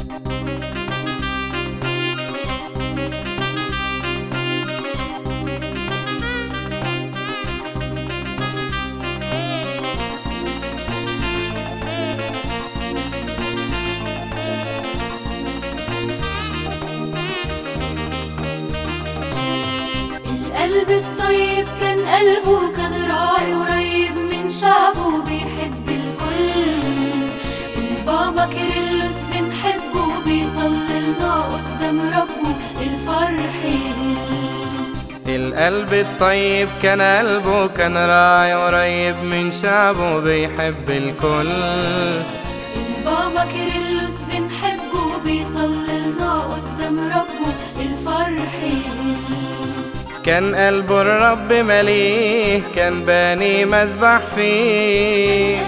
القلب الطيب كان قلبه، كان راعي قريب من شعبه بيحب الكل. البابا كيرلس بنحبه، بيصلي لنا قدام ربه الفرح يهل. القلب الطيب كان قلبه، كان راعي قريب من شعبه بيحب الكل. البابا كيرلس بنحبه، بيصلي لنا قدام ربه الفرح يهل. كان قلبه الرب مليه، كان باني مذبح فيه.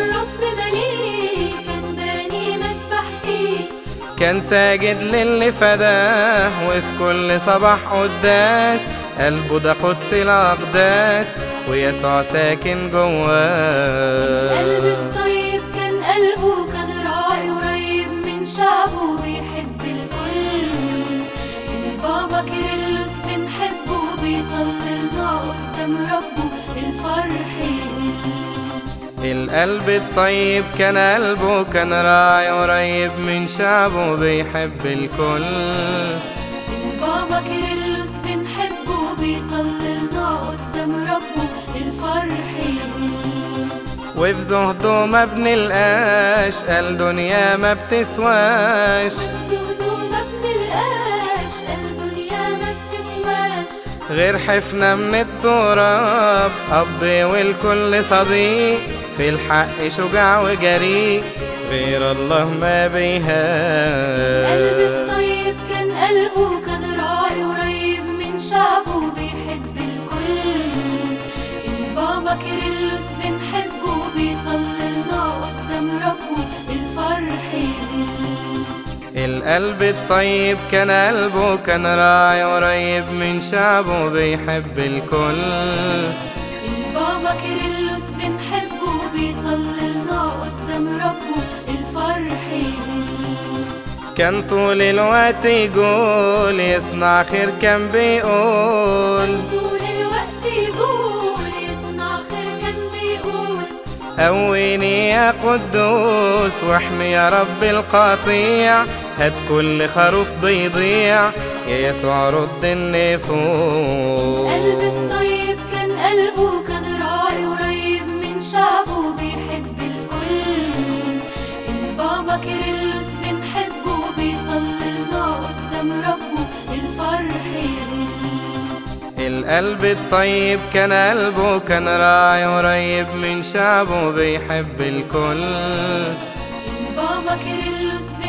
كان ساجد للي فداه، وفي كل صباح قداس قلبه ده قدس الأقداس، ويسوع ساكن جواه. القلب الطيب كان قلبه، كان راعي قريب من شعبه بيحب الكل. البابا كيرلس بنحبه، بيصلي لنا قدام ربه الفرح يهل. القلب الطيب كان قلبه، كان راعي قريب من شعبه بيحب الكل. البابا كيرلس بنحبه، بيصلي لنا قدام ربه الفرح يهل. وفي زهده ما بنلقاش، قال دنيا ما بتسواش. غير حفنة من التراب، أب والكل صديق، في الحق شجاع وجريء، غير الله ما بيهاب. القلب الطيب كان قلبه، كان راعي قريب من شعبه بيحب الكل. البابا كيرلس بنحبه، بيصلي لنا قدام ربه الفرح يهل. القلب الطيب كان قلبه، كان راعي قريب من شعبه بيحب الكل. البابا كيرلس بنحبه، بيصلي لنا قدام ربه الفرح يهل. كان طول الوقت يقول يصنع خير، كان بيقول قويني يا قدوس، واحمي يا رب القطيع، هات كل خروف بيضيع، يا يسوع رد النفوس. القلب الطيب كان قلبه، كان راعي قريب من شعبه بيحب الكل. البابا كيرلس بنحبه، بيصلي لنا قدام ربه الفرح يهل. القلب الطيب كان قلبه، كان راعي قريب من شعبه بيحب الكل. البابا كيرلس